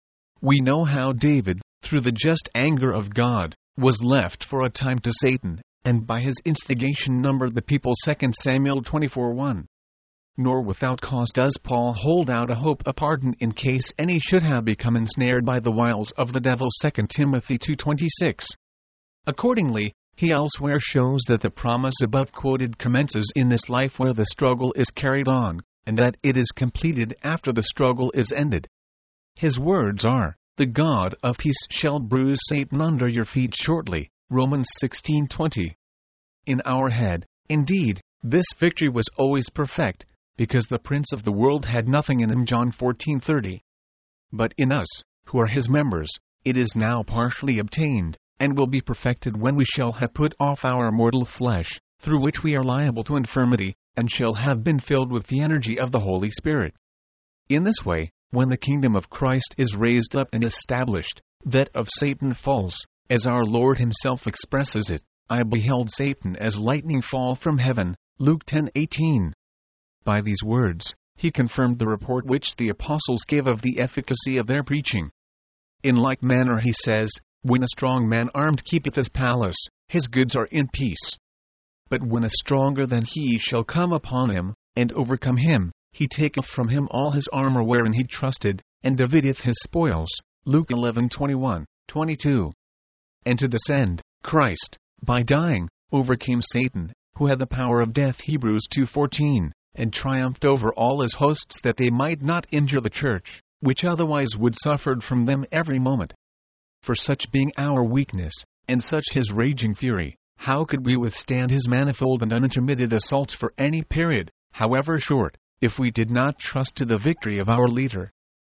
We know how David, through the just anger of God, was left for a time to Satan, and by his instigation numbered the people. 2 Samuel 24:1. Nor without cause does Paul hold out a hope of pardon in case any should have become ensnared by the wiles of the devil. 2 Timothy 2:26. Accordingly, he elsewhere shows that the promise above quoted commences in this life where the struggle is carried on, and that it is completed after the struggle is ended. His words are, "The God of peace shall bruise Satan under your feet shortly." Romans 16:20. In our head, indeed, this victory was always perfect, because the prince of the world had nothing in him. John 14:30. But in us, who are his members, it is now partially obtained, and will be perfected when we shall have put off our mortal flesh, through which we are liable to infirmity, and shall have been filled with the energy of the Holy Spirit. In this way, when the kingdom of Christ is raised up and established, that of Satan falls, as our Lord himself expresses it, "I beheld Satan as lightning fall from heaven." Luke 10:18. By these words, he confirmed the report which the apostles gave of the efficacy of their preaching. In like manner he says, "When a strong man armed keepeth his palace, his goods are in peace. But when a stronger than he shall come upon him, and overcome him, he taketh from him all his armor wherein he trusted, and divideth his spoils." Luke 11:21, 22. And to this end, Christ, by dying, overcame Satan, who had the power of death. Hebrews 2:14. And triumphed over all his hosts, that they might not injure the church, which otherwise would suffered from them every moment. For such being our weakness, and such his raging fury, how could we withstand his manifold and unintermitted assaults for any period, however short, if we did not trust to the victory of our leader?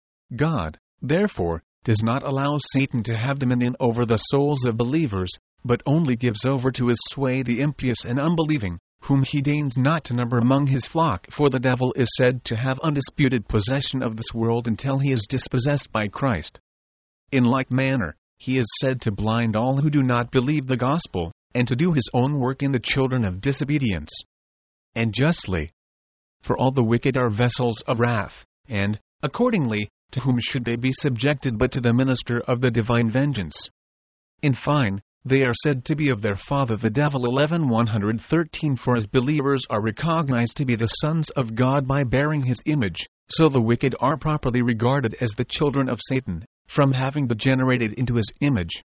God, therefore, does not allow Satan to have dominion over the souls of believers, but only gives over to his sway the impious and unbelieving, whom he deigns not to number among his flock. For the devil is said to have undisputed possession of this world until he is dispossessed by Christ. In like manner, he is said to blind all who do not believe the gospel, and to do his own work in the children of disobedience. And justly. For all the wicked are vessels of wrath, and, accordingly, to whom should they be subjected but to the minister of the divine vengeance? In fine, they are said to be of their father the devil. 11:113. For as believers are recognized to be the sons of God by bearing his image, so the wicked are properly regarded as the children of Satan, from having degenerated into his image.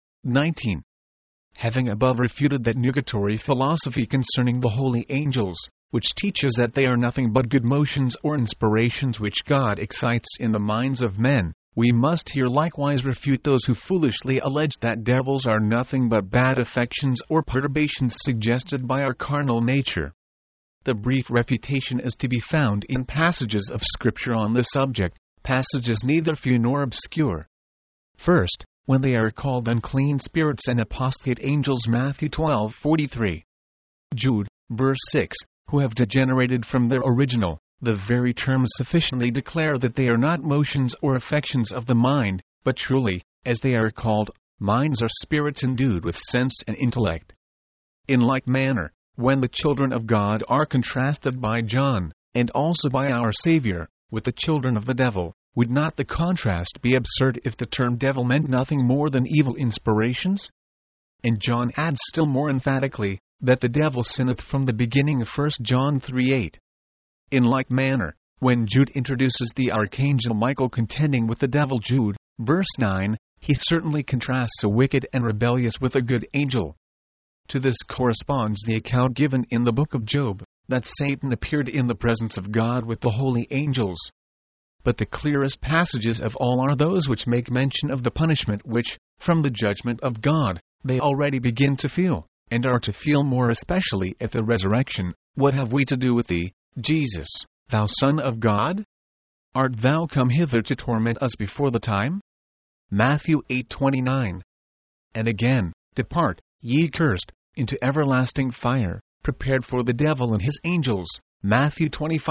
19. Having above refuted that nugatory philosophy concerning the holy angels, which teaches that they are nothing but good motions or inspirations which God excites in the minds of men, we must here likewise refute those who foolishly allege that devils are nothing but bad affections or perturbations suggested by our carnal nature. The brief refutation is to be found in passages of Scripture on this subject, passages neither few nor obscure. First, when they are called unclean spirits and apostate angels. Matthew 12:43. Jude, verse 6, who have degenerated from their original. The very terms sufficiently declare that they are not motions or affections of the mind, but truly, as they are called, minds or spirits endued with sense and intellect. In like manner, when the children of God are contrasted by John, and also by our Savior, with the children of the devil, would not the contrast be absurd if the term devil meant nothing more than evil inspirations? And John adds still more emphatically, that the devil sinneth from the beginning. 1 John 3:8. In like manner, when Jude introduces the archangel Michael contending with the devil, Jude, verse 9, he certainly contrasts a wicked and rebellious with a good angel. To this corresponds the account given in the book of Job, that Satan appeared in the presence of God with the holy angels. But the clearest passages of all are those which make mention of the punishment which, from the judgment of God, they already begin to feel, and are to feel more especially at the resurrection. What have we to do with thee, Jesus, thou Son of God? Art thou come hither to torment us before the time? Matthew 8:29. And again, Depart, ye cursed, into everlasting fire, prepared for the devil and his angels. Matthew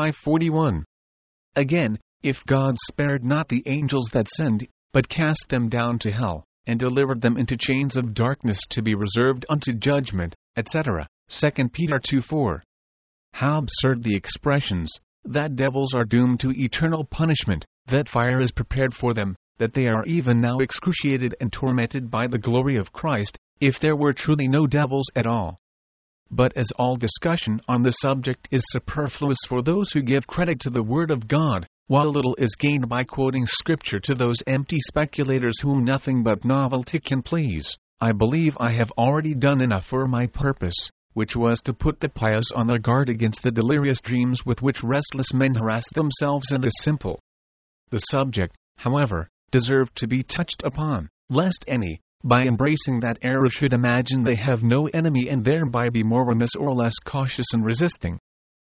25:41. Again, if God spared not the angels that sinned, but cast them down to hell, and delivered them into chains of darkness to be reserved unto judgment, etc. 2 Peter 2:4. How absurd the expressions, that devils are doomed to eternal punishment, that fire is prepared for them, that they are even now excruciated and tormented by the glory of Christ, if there were truly no devils at all. But as all discussion on the subject is superfluous for those who give credit to the Word of God, while little is gained by quoting Scripture to those empty speculators whom nothing but novelty can please, I believe I have already done enough for my purpose, which was to put the pious on their guard against the delirious dreams with which restless men harass themselves and the simple. The subject, however, deserved to be touched upon, lest any, by embracing that error, should imagine they have no enemy and thereby be more remiss or less cautious in resisting.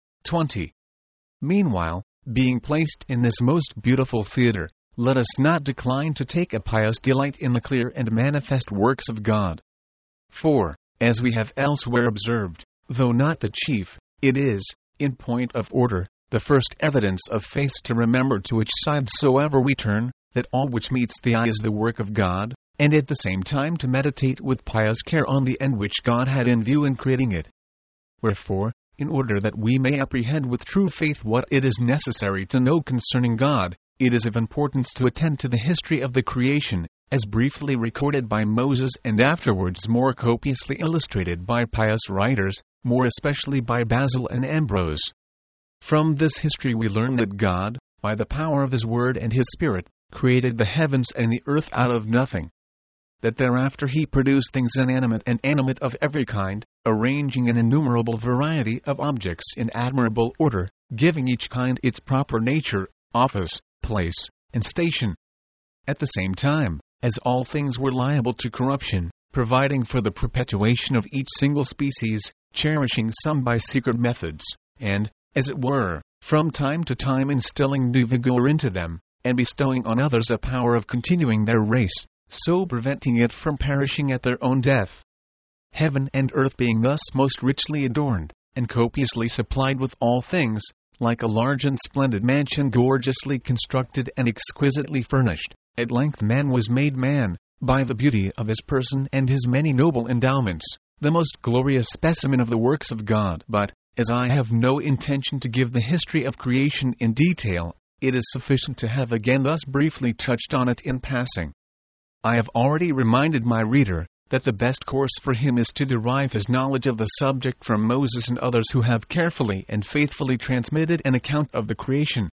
20. Meanwhile, being placed in this most beautiful theater, let us not decline to take a pious delight in the clear and manifest works of God. For, as we have elsewhere observed, though not the chief, it is, in point of order, the first evidence of faith to remember to which side soever we turn, that all which meets the eye is the work of God, and at the same time to meditate with pious care on the end which God had in view in creating it. Wherefore, in order that we may apprehend with true faith what it is necessary to know concerning God, it is of importance to attend to the history of the creation, as briefly recorded by Moses and afterwards more copiously illustrated by pious writers, more especially by Basil and Ambrose. From this history we learn that God, by the power of His Word and His Spirit, created the heavens and the earth out of nothing. That thereafter He produced things inanimate and animate of every kind, arranging an innumerable variety of objects in admirable order, giving each kind its proper nature, office, place, and station. At the same time, as all things were liable to corruption, providing for the perpetuation of each single species, cherishing some by secret methods, and, as it were, from time to time instilling new vigor into them, and bestowing on others a power of continuing their race, so preventing it from perishing at their own death. Heaven and earth being thus most richly adorned, and copiously supplied with all things, like a large and splendid mansion gorgeously constructed and exquisitely furnished, at length man was made man, by the beauty of his person and his many noble endowments, the most glorious specimen of the works of God. But, as I have no intention to give the history of creation in detail, it is sufficient to have again thus briefly touched on it in passing. I have already reminded my reader that the best course for him is to derive his knowledge of the subject from Moses and others who have carefully and faithfully transmitted an account of the creation.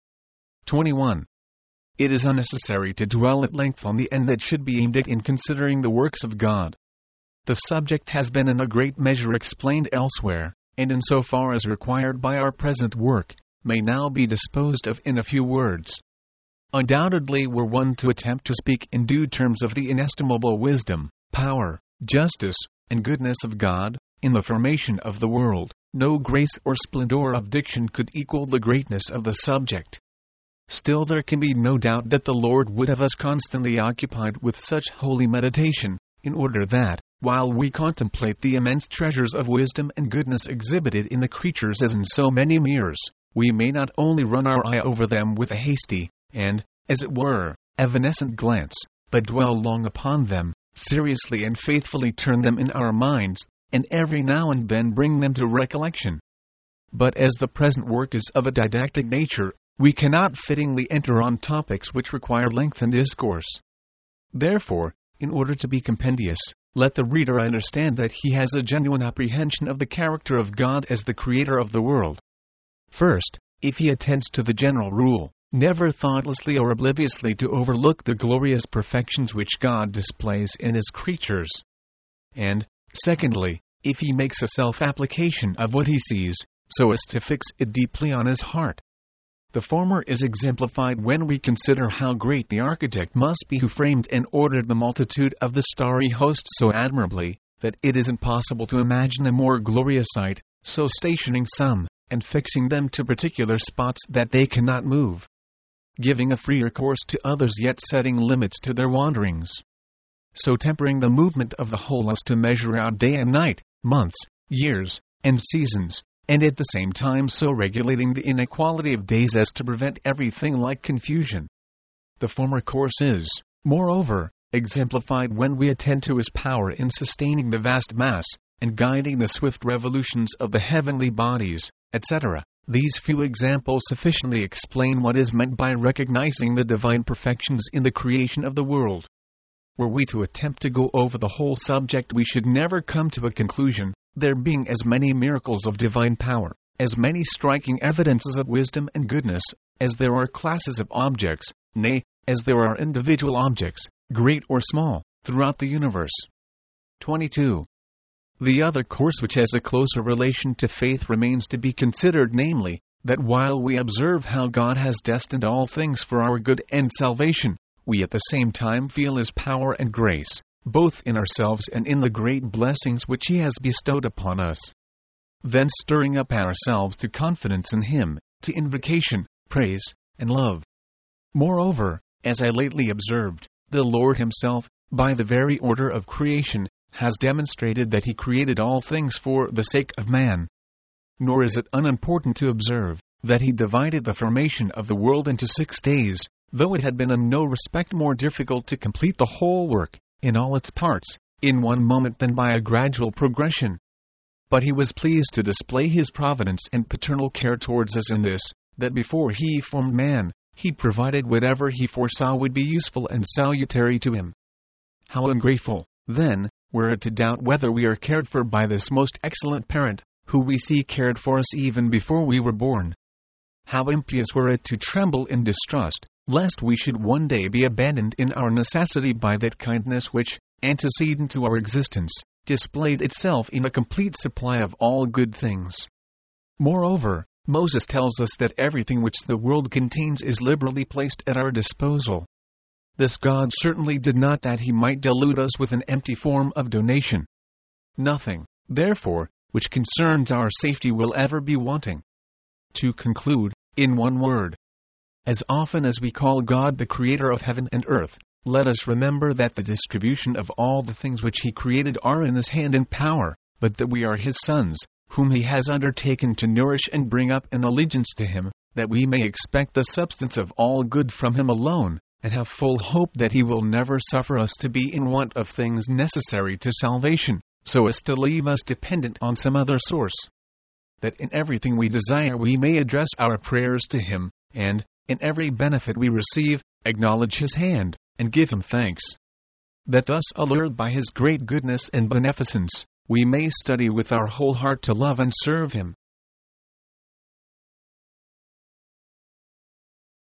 21. It is unnecessary to dwell at length on the end that should be aimed at in considering the works of God. The subject has been in a great measure explained elsewhere, and in so far as required by our present work, may now be disposed of in a few words. Undoubtedly, were one to attempt to speak in due terms of the inestimable wisdom, power, justice, and goodness of God, in the formation of the world, no grace or splendor of diction could equal the greatness of the subject. Still there can be no doubt that the Lord would have us constantly occupied with such holy meditation, in order that, while we contemplate the immense treasures of wisdom and goodness exhibited in the creatures as in so many mirrors, we may not only run our eye over them with a hasty, and, as it were, evanescent glance, but dwell long upon them, seriously and faithfully turn them in our minds, and every now and then bring them to recollection. But as the present work is of a didactic nature, we cannot fittingly enter on topics which require lengthened discourse. Therefore, in order to be compendious, let the reader understand that he has a genuine apprehension of the character of God as the Creator of the world. First, if he attends to the general rule, never thoughtlessly or obliviously to overlook the glorious perfections which God displays in His creatures. And, secondly, if he makes a self-application of what he sees, so as to fix it deeply on his heart. The former is exemplified when we consider how great the architect must be who framed and ordered the multitude of the starry host so admirably, that it is impossible to imagine a more glorious sight, so stationing some, and fixing them to particular spots that they cannot move, giving a freer course to others yet setting limits to their wanderings, so tempering the movement of the whole as to measure out day and night, months, years, and seasons, and at the same time so regulating the inequality of days as to prevent everything like confusion. The former course is, moreover, exemplified when we attend to his power in sustaining the vast mass, and guiding the swift revolutions of the heavenly bodies, etc. These few examples sufficiently explain what is meant by recognizing the divine perfections in the creation of the world. Were we to attempt to go over the whole subject, we should never come to a conclusion, there being as many miracles of divine power, as many striking evidences of wisdom and goodness, as there are classes of objects, nay, as there are individual objects, great or small, throughout the universe. 22. The other course which has a closer relation to faith remains to be considered, namely, that while we observe how God has destined all things for our good and salvation, we at the same time feel His power and grace, both in ourselves and in the great blessings which He has bestowed upon us. Then stirring up ourselves to confidence in Him, to invocation, praise, and love. Moreover, as I lately observed, the Lord Himself, by the very order of creation, has demonstrated that He created all things for the sake of man. Nor is it unimportant to observe that He divided the formation of the world into 6 days, though it had been in no respect more difficult to complete the whole work, in all its parts, in one moment than by a gradual progression. But He was pleased to display His providence and paternal care towards us in this, that before He formed man, He provided whatever He foresaw would be useful and salutary to him. How ungrateful, then, were it to doubt whether we are cared for by this most excellent parent, who we see cared for us even before we were born. How impious were it to tremble in distrust, lest we should one day be abandoned in our necessity by that kindness which, antecedent to our existence, displayed itself in a complete supply of all good things. Moreover, Moses tells us that everything which the world contains is liberally placed at our disposal. This God certainly did not that He might delude us with an empty form of donation. Nothing, therefore, which concerns our safety will ever be wanting. To conclude, in one word, as often as we call God the Creator of heaven and earth, let us remember that the distribution of all the things which He created are in His hand and power, but that we are His sons, whom He has undertaken to nourish and bring up in allegiance to Him, that we may expect the substance of all good from Him alone, and have full hope that He will never suffer us to be in want of things necessary to salvation, so as to leave us dependent on some other source. That in everything we desire we may address our prayers to Him, and, in every benefit we receive, acknowledge His hand, and give Him thanks. That thus allured by His great goodness and beneficence, we may study with our whole heart to love and serve Him,